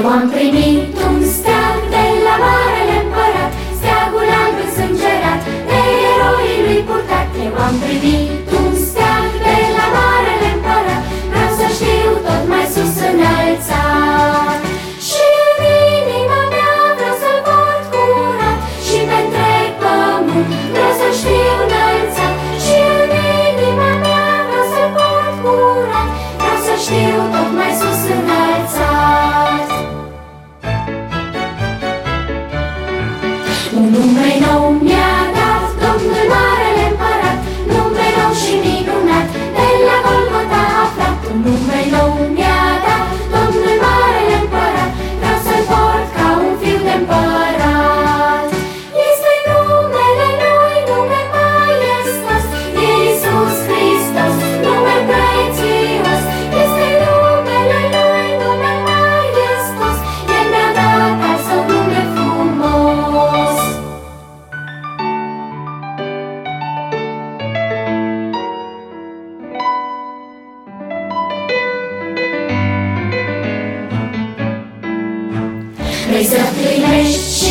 Eu am primit un steag de la Marele Împărat, steagul alb însângerat, de eroii lui purtat. Eu am primit un steag de la Marele Împărat, vreau să știu tot mai sus înălțat. Și în inima mea vreau să-l văd curat, și pe întreg pământ vreau să știu înălțat. Și în inima mea vreau să-l văd curat, vreau să știu tot mai sus înălțat. Un nume nou mi-a dat Domnul Marele Împărat, nume nou și minunat, de la Golgota aflat. Un nume nou mi-a dat Domnul Marele Împărat, vreau să-l port ca un fiu de împărat. Este numele Lui, nume maiestos, e Iisus Hristos, nume prețios. Este numele Lui, nume maiestos, El mi-a dat al Său nume frumos. Vrei să primești